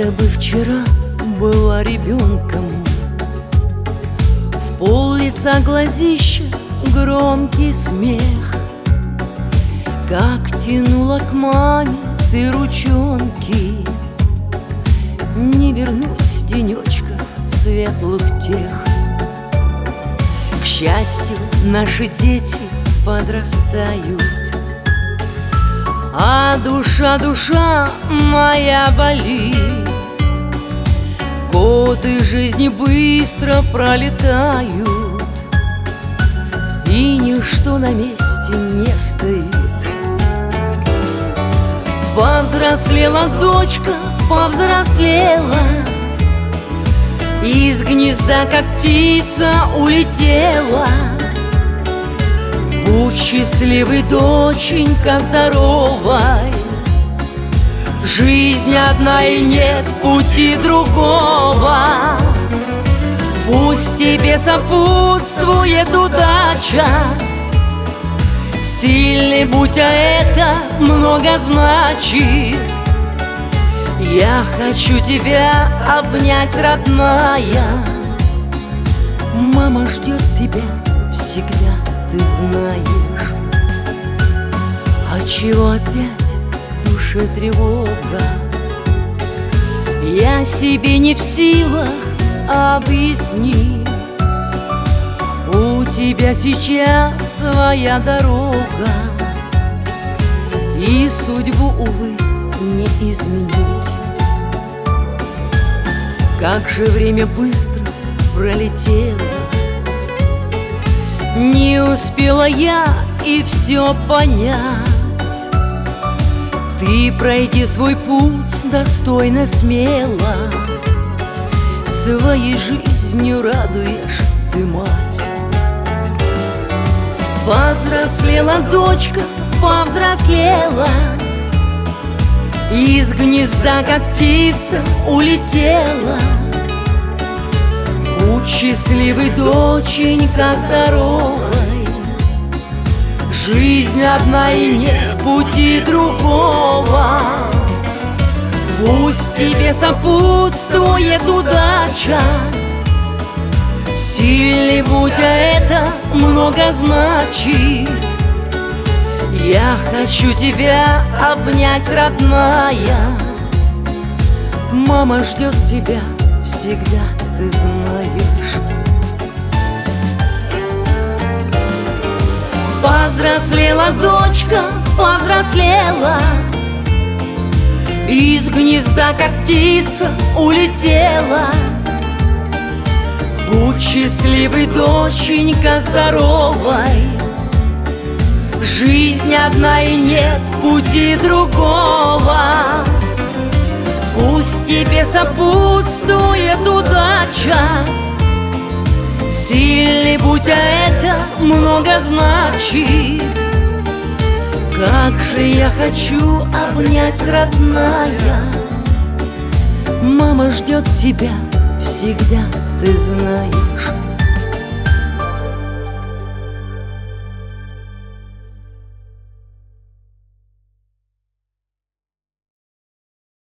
Будто бы вчера была ребенком, в пол лица глазища громкий смех. Как тянула к маме ты ручонки, не вернуть денечков светлых тех. К счастью, наши дети подрастают, а душа моя болит. Годы жизни быстро пролетают, и ничто на месте не стоит. Повзрослела дочка, повзрослела, из гнезда, как птица, улетела. Будь счастливой, доченька, здоровой, жизнь одна и нет пути другого. Пусть тебе сопутствует удача, сильный будь, а это много значит. Я хочу тебя обнять, родная, мама ждет тебя всегда, ты знаешь. А чего опять в душе тревога? Я себе не в силах объяснить. У тебя сейчас своя дорога, и судьбу, увы, не изменить. Как же время быстро пролетело, не успела я и все понять. Ты пройди свой путь достойно, смело, своей жизнью радуешь ты, мать. Повзрослела дочка, повзрослела, из гнезда, как птица, улетела. Будь счастливой, доченька, здоровой, жизнь одна и нет пути другого. Пусть тебе сопутствует удача, сильный будь, а это много значит. Я хочу тебя обнять, родная, мама ждет тебя всегда, ты знаешь. Повзрослела дочка, повзрослела, из гнезда, как птица, улетела. Будь счастливой, доченька, здоровой, жизнь одна и нет пути другого. Пусть тебе сопутствует удача, сильный будь, а это много значит. Как же я хочу обнять, родная, мама ждет тебя всегда, ты знаешь.